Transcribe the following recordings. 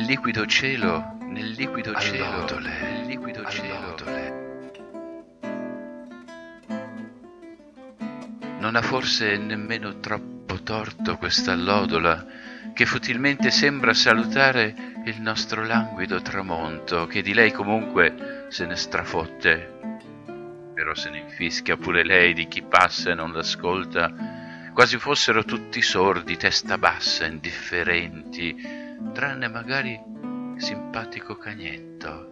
liquido cielo, nel liquido cielo, allodole, nel liquido cielo. allodole. Non ha forse nemmeno troppo torto questa allodola, che futilmente sembra salutare il nostro languido tramonto, che di lei comunque se ne strafotte. Però se ne infischia pure lei di chi passa e non l'ascolta, quasi fossero tutti sordi, testa bassa, indifferenti, tranne magari simpatico Cagnetto.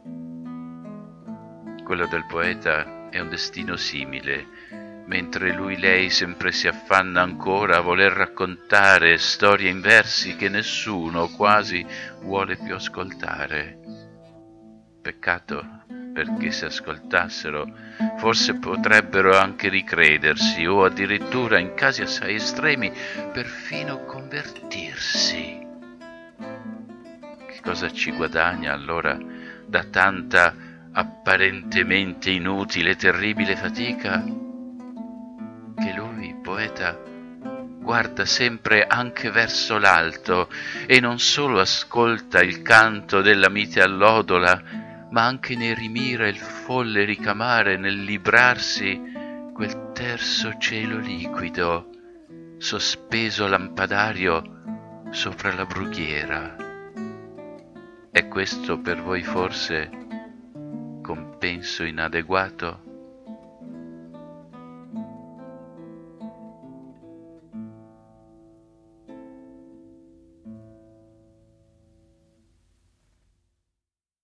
Quello del poeta è un destino simile, mentre lui lei sempre si affanna ancora a voler raccontare storie in versi che nessuno quasi vuole più ascoltare. Peccato, perché se ascoltassero forse potrebbero anche ricredersi o addirittura in casi assai estremi perfino convertirsi. Che cosa ci guadagna allora da tanta apparentemente inutile e terribile fatica? Che lui, poeta, guarda sempre anche verso l'alto e non solo ascolta il canto della mite allodola, ma anche ne rimira il folle ricamare nel librarsi quel terzo cielo liquido, sospeso lampadario sopra la brughiera. È questo per voi forse compenso inadeguato?